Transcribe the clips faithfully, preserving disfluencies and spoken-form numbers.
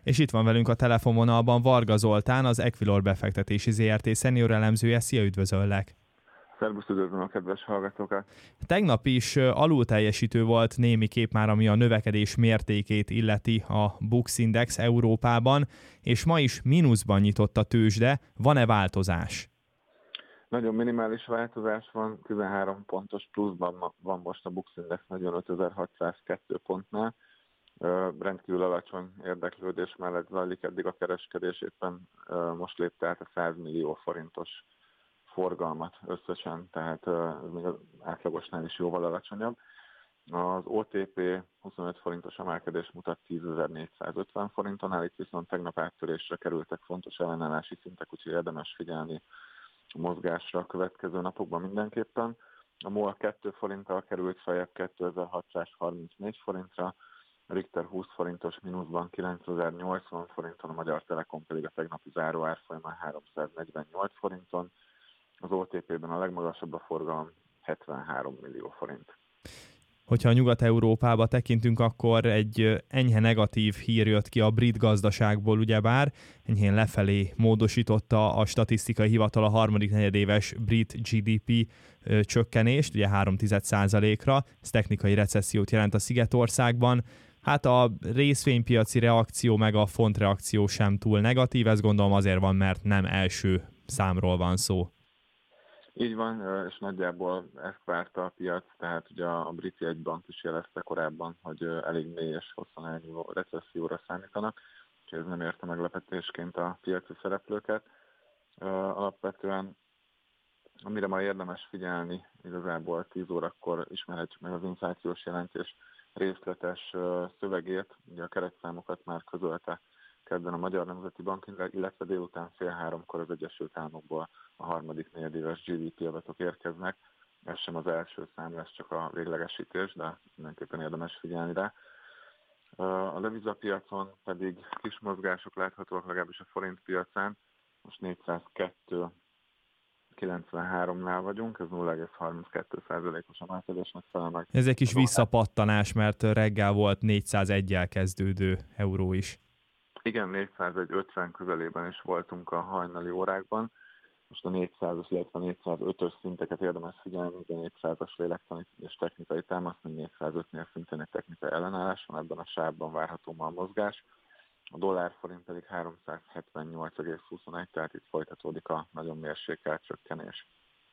És itt van velünk a telefonvonalban Varga Zoltán, az Equilor befektetési zé er té szenior elemzője. Szia, üdvözöllek! Szerbusz, üdvözlöm a kedves hallgatókat! Tegnap is alulteljesítő volt némiképp már, ami a növekedés mértékét illeti a Bux Index Európában, és ma is mínuszban nyitott a tőzsde. Van-e változás? Nagyon minimális változás van, tizenhárom pontos pluszban van most a Bux Index negyvenötezer-hatszázkettő pontnál. Rendkívül alacsony érdeklődés mellett zajlik eddig a kereskedés, éppen most lépte át a száz millió forintos forgalmat összesen, tehát ez még az átlagosnál is jóval alacsonyabb. Az o té pé huszonöt forintos emelkedés mutat tízezer-négyszázötven forinton, itt viszont tegnap áttörésre kerültek fontos ellenállási szintek, úgyhogy érdemes figyelni a mozgásra a következő napokban mindenképpen. A MOL kettő forinttal került feljebb kétezer-hatszázharmincnégy forintra, a Richter húsz forintos mínuszban kilencezer-nyolcvan forinton, a Magyar Telekom pedig a tegnapi záró árfolyamán háromszáznegyvennyolc forinton, az o té pében a legmagasabb a forgalom hetvenhárom millió forint. Hogyha a Nyugat-Európába tekintünk, akkor egy enyhe negatív hír jött ki a brit gazdaságból, ugyebár enyhén lefelé módosította a statisztikai hivatal a harmadik negyedéves brit gé dé pé csökkenést, ugye három egész egy százalékra, ez technikai recessziót jelent a Szigetországban. Hát a részvénypiaci reakció meg a fontreakció sem túl negatív, ez gondolom azért van, mert nem első számról van szó. Így van, és nagyjából ezt várta a piac, tehát ugye a brit jegybank is jelezte korábban, hogy elég mély és hosszan elnyúló recesszióra számítanak, úgyhogy ez nem érte meglepetésként a piaci szereplőket. Alapvetően, amire ma érdemes figyelni, igazából tíz órakor ismerhetjük meg az inflációs jelentés részletes szövegét, ugye a keretszámokat már közölte kedden a Magyar Nemzeti Bank, illetve délután fél háromkor az Egyesült Államokból a harmadik negyedéves gé dé pé adatok érkeznek. Ez sem az első szám lesz, csak a véglegesítés, de mindenképpen érdemes figyelni rá. A devizapiacon pedig kis mozgások láthatóak, legalábbis a forint piacán. Most négyszázkettő kilencvenháromnál vagyunk, ez nulla egész harminckettő százalékos emelkedésnek felel meg. Ez egy kis visszapattanás, mert reggel volt négyszázegyel kezdődő euró is. Igen, négyszázegy ötven közelében is voltunk a hajnali órákban. Most a négyszázas, illetve négyszázötös szinteket érdemes figyelni, a négyszázas lélektani és technikai támasz, még négyszázötnél szintén egy technikai ellenállás van, ebben a sávban várható ma a mozgás. A dollár-forint pedig háromszázhetvennyolc egész huszonegy, tehát itt folytatódik a nagyon mérsékelt csökkenés.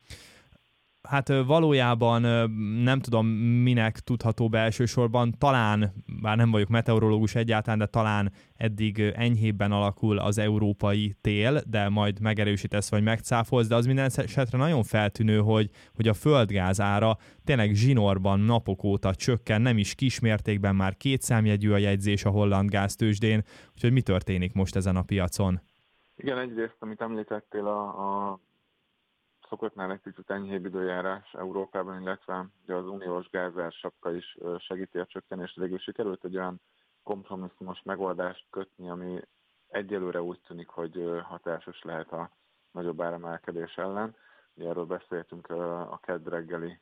Hát valójában nem tudom, minek tudható be elsősorban, talán, bár nem vagyok meteorológus egyáltalán, de talán eddig enyhébben alakul az európai tél, de majd megerősítesz vagy megcáfolsz, de az minden esetre nagyon feltűnő, hogy, hogy a földgáz ára tényleg zsinórban napok óta csökken, nem is kismértékben, már kétszámjegyű a jegyzés a holland gáztőzsdén, úgyhogy mi történik most ezen a piacon? Igen, egyrészt, amit említettél, a, a szokottnál egy kicsit enyhébb időjárás Európában, illetve az uniós gázár sapka is segíti a csökkenést. Végül sikerült egy olyan kompromisszumos megoldást kötni, ami egyelőre úgy tűnik, hogy hatásos lehet a nagyobb áremelkedés ellen. Erről beszéltünk a kedd reggeli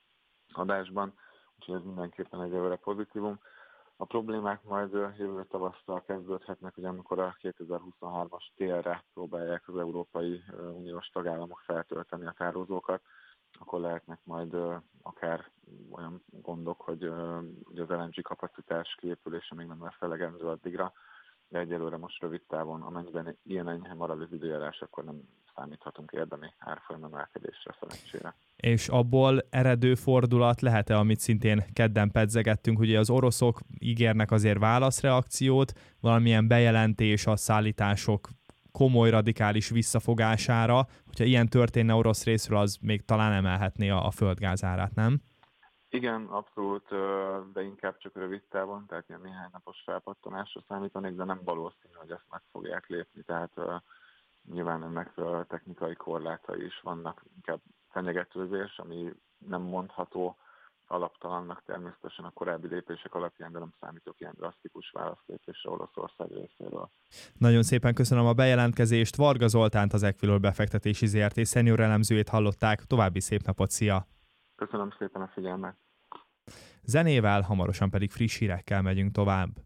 adásban, úgyhogy ez mindenképpen egyelőre pozitívum. A problémák majd jövő tavasszal kezdődhetnek, hogy amikor a kétezer-huszonhármas télre próbálják az Európai Uniós tagállamok feltölteni a tározókat, akkor lehetnek majd akár olyan gondok, hogy az el en gé kapacitás kiépülése még nem lesz elegendő addigra, de egyelőre most rövid távon, amennyiben ilyen enyhe marad az időjárás, akkor nem számíthatunk érdemi árfolyam emelkedésre szerencsére. És abból eredő fordulat lehet-e, amit szintén kedden pedzegettünk, ugye az oroszok ígérnek azért válaszreakciót, valamilyen bejelentés a szállítások komoly radikális visszafogására, hogyha ilyen történne orosz részről, az még talán emelhetné a, a földgáz árát, nem? Igen, abszolút, de inkább csak rövid távon, tehát ilyen néhány napos felpattanásra számítanék, de nem valószínű, hogy ezt meg fogják lépni, tehát nyilván ennek technikai korlátai is vannak, inkább fenyegetőzés, ami nem mondható alaptalannak természetesen a korábbi lépések alapján, de nem számítok ilyen drasztikus válaszlépésre Oroszország részéről. Nagyon szépen köszönöm a bejelentkezést. Varga Zoltánt, az Equilor befektetési zé er té szenior elemzőjét hallották. További szép napot, szia! Köszönöm szépen a figyelmet! Zenével, hamarosan pedig friss hírekkel megyünk tovább.